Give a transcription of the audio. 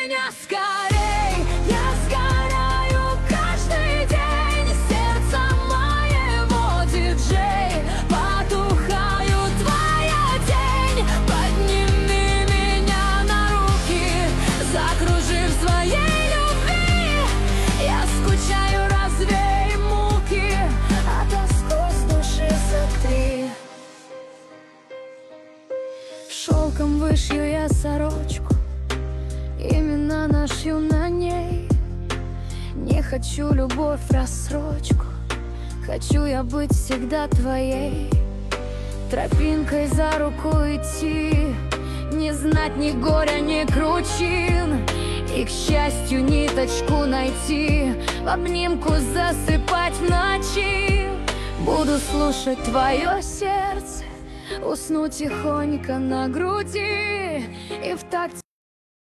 меня скорей. Я сгораю каждый день, сердце моего диджей. Потухаю твоя тень, подними меня на руки, закружи в своей любви. Я скучаю, развей муки, а тоску с души сотри. Шелком вышью я сорочку, именно нашью на ней. Не хочу любовь в рассрочку, хочу я быть всегда твоей. Тропинкой за руку идти, не знать ни горя, ни кручин, и, к счастью, ниточку найти, в обнимку засыпать в ночи. Буду слушать твое сердце, усну тихонько на груди, и в такт